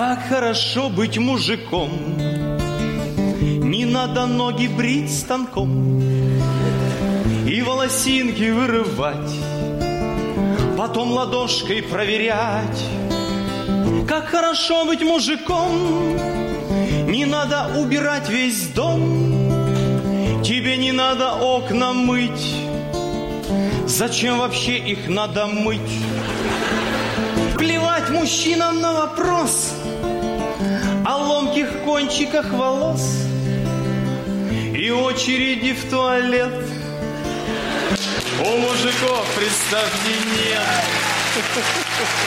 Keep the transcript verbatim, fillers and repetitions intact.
Как хорошо быть мужиком, не надо ноги брить станком и волосинки вырывать, потом ладошкой проверять. Как хорошо быть мужиком, не надо убирать весь дом, тебе не надо окна мыть. Зачем вообще их надо мыть? Плевать мужчинам на вопрос о ломких кончиках волос и очереди в туалет. У мужиков, представьте, нет.